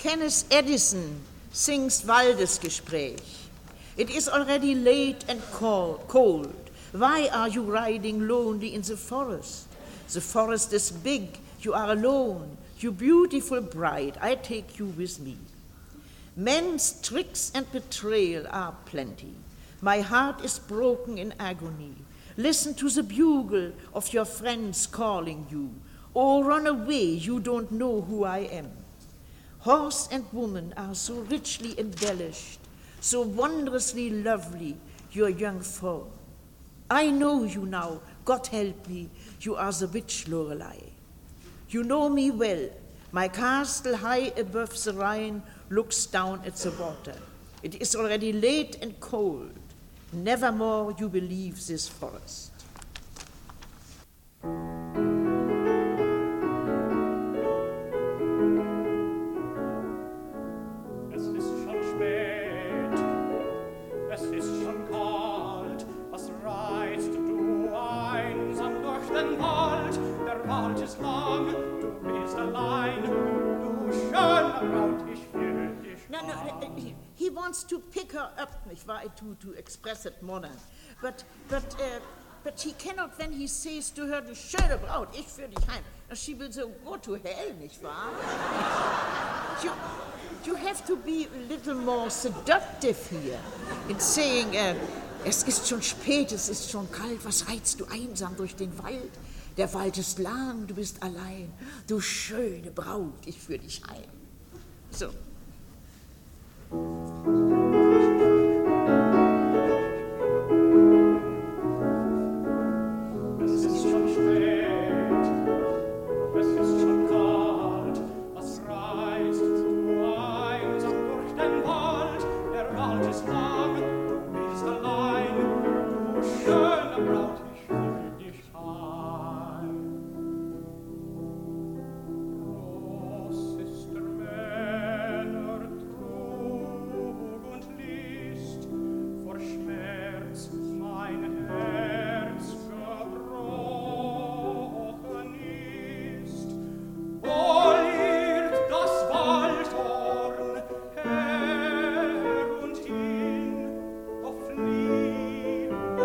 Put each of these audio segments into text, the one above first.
Kenneth Edison sings Waldesgespräch. It is already late and cold. Why are you riding lonely in the forest? The forest is big, you are alone. You beautiful bride, I take you with me. Men's tricks and betrayal are plenty. My heart is broken in agony. Listen to the bugle of your friends calling you. Oh, run away, you don't know who I am. Horse and woman are so richly embellished, so wondrously lovely, your young form. I know you now, God help me, you are the witch Lorelei. You know me well. My castle high above the Rhine looks down at the water. It is already late and cold. Nevermore you will leave this forest. Es ist schon spät, es ist schon kalt. Was reitst du einsam durch den Wald? Der Wald ist lang, du bist allein. Du schöne Braut, ich fühl dich No, he wants to pick her up, nicht wahr, to express it modern. But he cannot when he says to her, du schöne Braut, ich führ dich heim. She will so go to hell, nicht wahr? You have to be a little more seductive here in saying, es ist schon spät, es ist schon kalt, was reitst du einsam durch den Wald? Der Wald ist lang, du bist allein. Du schöne Braut, ich führ dich heim. So. Es ist schon spät, es ist schon kalt. Was reist du einsam durch den Wald? Der Wald ist lang, du bist allein. Du schöne Braut, ich fühl dich heim. Groß ist der Männer Trug und List, vor Schmerz mein Herz gebrochen ist. Wo liegt das Waldhorn her und hin? O flieh, du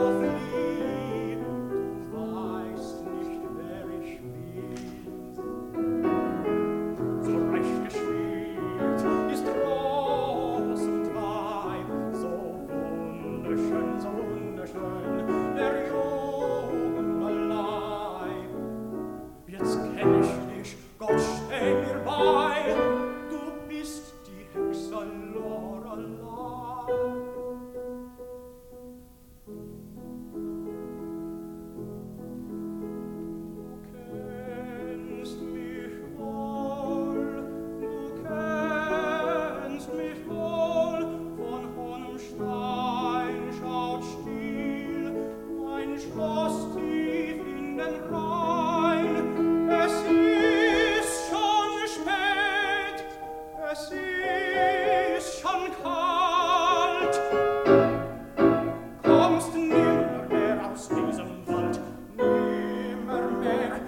weißt nicht, wer ich bin. So recht gespielt ist Ross und Weib, so wunderschön, der junge Leib. Jetzt kenn ich dich, Gott steh mir bei, du bist die Hexe Lorelei. Du kennst mich wohl, von hohem Stein schaut still mein Schloss tief in den Rhein. Es ist schon spät, es ist schon kalt. Kommst nimmer mehr aus diesem Wald, nimmer mehr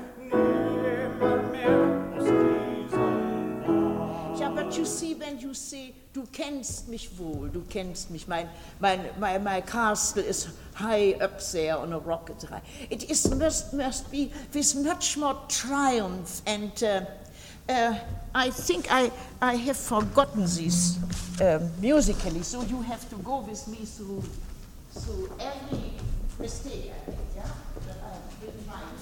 aus diesem Wald. Ja, but you see, when you say, du kennst mich wohl, du kennst mich, my castle is high up there on a rock. It is must be with much more triumph, and I think I have forgotten this musically, so you have to go with me through every mistake, I think, yeah, that I didn't mind.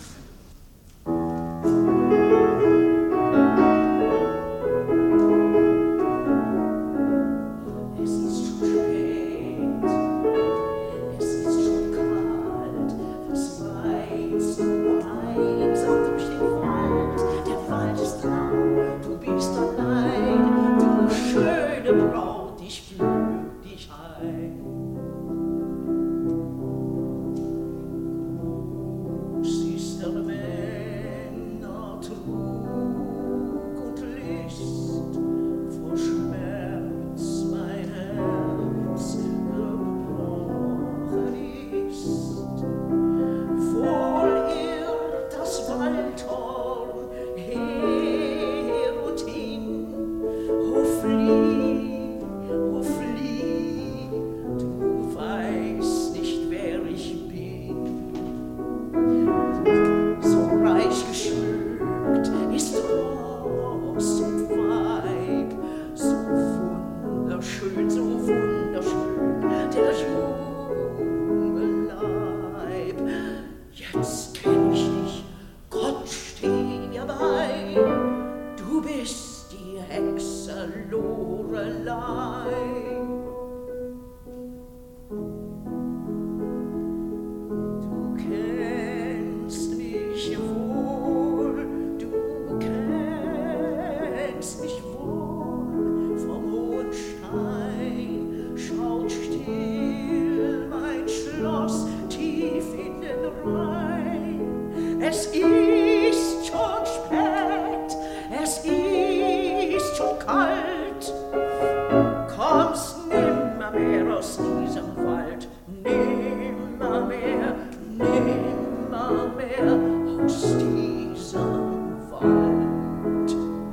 Es ist schon spät, es ist schon kalt, was weißt du einsam durch den Wald? Der Wald ist lang, du bist allein, du schöne Braut, ich fühl dich heim. Süße flieh, du weißt nicht, wer ich bin. So reich geschmückt ist Ross und Weib, so wunderschön, der junge Leib. Jetzt kenn ich dich, Gott steh dir bei, du bist die Hexe Lorelei. Du kennst mich wohl, vom hohen Stein schaut still mein Schloss tief in den Rhein. Es ist schon spät, es ist schon kalt, kommst nimmermehr aus diesem Wald, nimmermehr aus diesem Wald.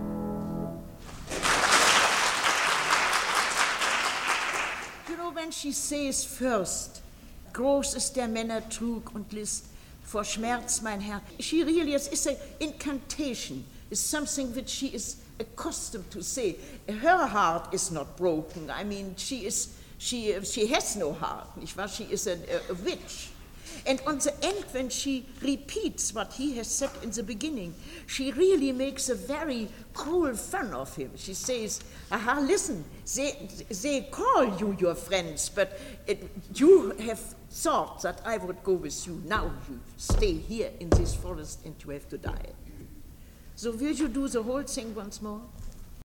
You know, when she says first, groß ist der Männer Trug und List, vor Schmerz mein Herr, she really is an incantation, is something which she is accustomed to say. Her heart is not broken. I mean, she has no heart. She is a witch. And on the end, when she repeats what he has said in the beginning, she really makes a very cruel fun of him. She says, aha, listen, they call you your friends, but you have thought that I would go with you. Now you stay here in this forest and you have to die. So will you do the whole thing once more?